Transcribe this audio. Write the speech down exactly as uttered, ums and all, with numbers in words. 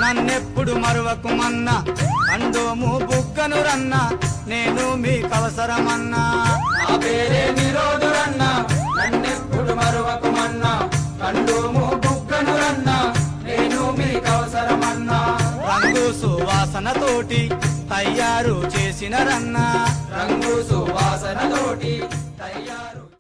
నన్నెప్పుడు మరువకుమన్నా కండోము బుగ్గను రన్నా నేను మీకవసరమన్నా నా పేరే నిరోధురన్నా నన్నెప్పుడు మరువకుమన్నా కండోము బుగ్గను రన్నా నేను మీకవసరమన్నా రంగు సువాసనతోటి తయారు చేసిన రన్నా రంగు సువాసనతోటి తయారు